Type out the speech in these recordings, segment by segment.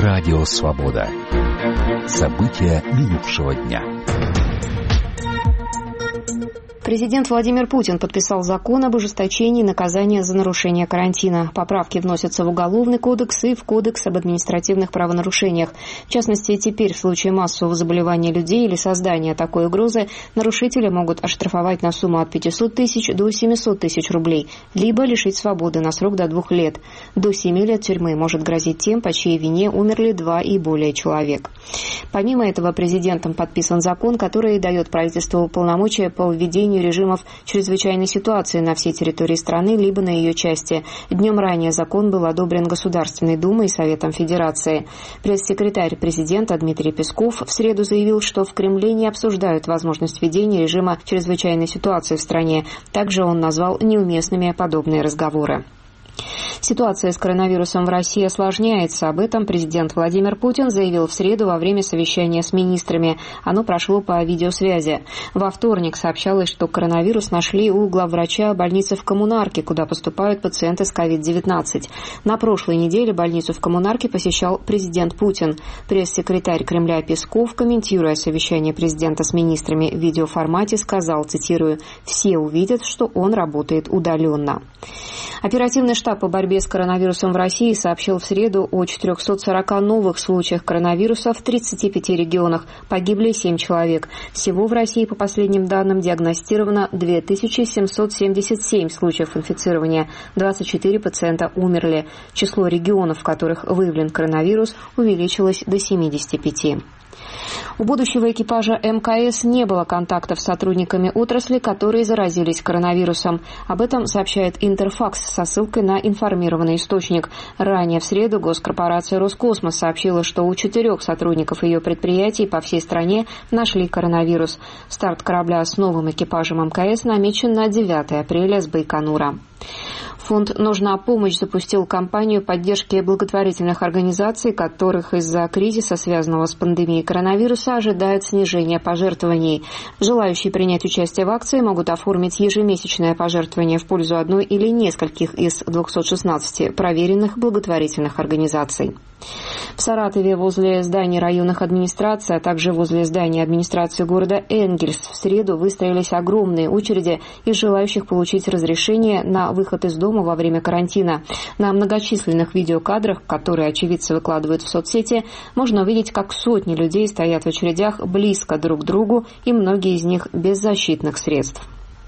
Радио «Свобода». События минувшего дня. Президент Владимир Путин подписал закон об ужесточении наказания за нарушение карантина. Поправки вносятся в Уголовный кодекс и в Кодекс об административных правонарушениях. В частности, теперь в случае массового заболевания людей или создания такой угрозы нарушителя могут оштрафовать на сумму от 500 тысяч до 700 тысяч рублей, либо лишить свободы на срок до 2 лет. До 7 лет тюрьмы может грозить тем, по чьей вине умерли 2 и более человек. Помимо этого, президентом подписан закон, который дает правительству полномочия по введению режимов чрезвычайной ситуации на всей территории страны, либо на ее части. Днем ранее закон был одобрен Государственной Думой и Советом Федерации. Пресс-секретарь президента Дмитрий Песков в среду заявил, что в Кремле не обсуждают возможность введения режима чрезвычайной ситуации в стране. Также он назвал неуместными подобные разговоры. Ситуация с коронавирусом в России осложняется. Об этом президент Владимир Путин заявил в среду во время совещания с министрами. Оно прошло по видеосвязи. Во вторник сообщалось, что коронавирус нашли у главврача больницы в Коммунарке, куда поступают пациенты с COVID-19. На прошлой неделе больницу в Коммунарке посещал президент Путин. Пресс-секретарь Кремля Песков, комментируя совещание президента с министрами в видеоформате, сказал, цитирую, «Все увидят, что он работает удаленно». Оперативный штаб по борьбе с коронавирусом в России сообщил в среду о 440 новых случаях коронавируса в 35 регионах. Погибли 7 человек. Всего в России, по последним данным, диагностировано 2777 случаев инфицирования. 24 пациента умерли. Число регионов, в которых выявлен коронавирус, увеличилось до 75. У будущего экипажа МКС не было контактов с сотрудниками отрасли, которые заразились коронавирусом. Об этом сообщает Интерфакс со ссылкой на информированный источник. Ранее в среду госкорпорация «Роскосмос» сообщила, что у 4 сотрудников ее предприятий по всей стране нашли коронавирус. Старт корабля с новым экипажем МКС намечен на 9 апреля с Байконура. Фонд «Нужна помощь» запустил кампанию поддержки благотворительных организаций, которых из-за кризиса, связанного с пандемией коронавируса, ожидают снижения пожертвований. Желающие принять участие в акции могут оформить ежемесячное пожертвование в пользу одной или нескольких из 216 проверенных благотворительных организаций. В Саратове возле зданий районных администраций, а также возле здания администрации города Энгельс в среду выстроились огромные очереди из желающих получить разрешение на выход из дома во время карантина. На многочисленных видеокадрах, которые очевидцы выкладывают в соцсети, можно увидеть, как сотни людей стоят в очередях близко друг к другу, и многие из них без защитных средств.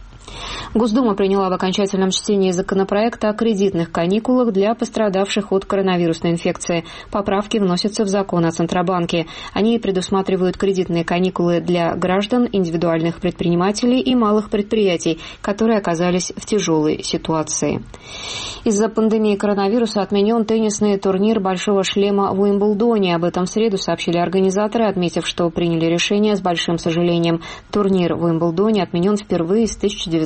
Госдума приняла в окончательном чтении законопроекта о кредитных каникулах для пострадавших от коронавирусной инфекции. Поправки вносятся в закон о Центробанке. Они предусматривают кредитные каникулы для граждан, индивидуальных предпринимателей и малых предприятий, которые оказались в тяжелой ситуации. Из-за пандемии коронавируса отменен теннисный турнир «Большого шлема» в Уимблдоне. Об этом в среду сообщили организаторы, отметив, что приняли решение с большим сожалением. Турнир в Уимблдоне отменен впервые с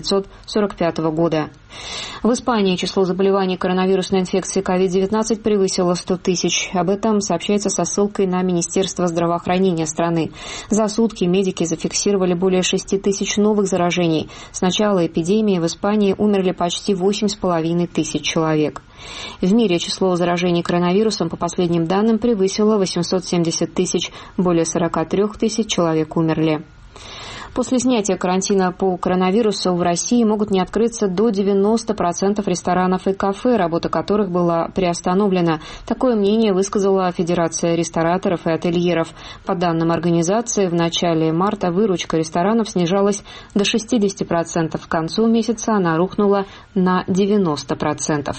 1945 года. В Испании число заболеваний коронавирусной инфекцией COVID-19 превысило 100 тысяч. Об этом сообщается со ссылкой на Министерство здравоохранения страны. За сутки медики зафиксировали более 6 тысяч новых заражений. С начала эпидемии в Испании умерли почти 8,5 тысяч человек. В мире число заражений коронавирусом, по последним данным, превысило 870 тысяч. Более 43 тысяч человек умерли. После снятия карантина по коронавирусу в России могут не открыться до 90% ресторанов и кафе, работа которых была приостановлена. Такое мнение высказала Федерация рестораторов и ательеров. По данным организации, в начале марта выручка ресторанов снижалась до 60%. К концу месяца она рухнула на 90%.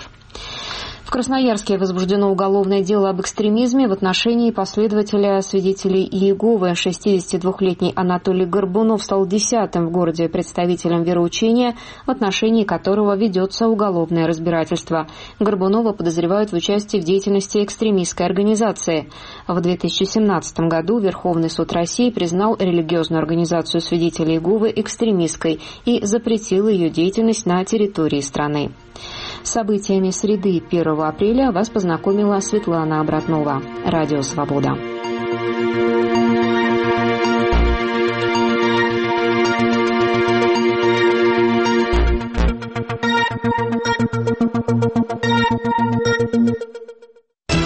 В Красноярске возбуждено уголовное дело об экстремизме в отношении последователя свидетелей Иеговы. 62-летний Анатолий Горбунов стал 10-м в городе представителем вероучения, в отношении которого ведется уголовное разбирательство. Горбунова подозревают в участии в деятельности экстремистской организации. В 2017 году Верховный суд России признал религиозную организацию свидетелей Иеговы экстремистской и запретил ее деятельность на территории страны. С событиями среды 1 апреля вас познакомила Светлана Обратнова. Радио «Свобода».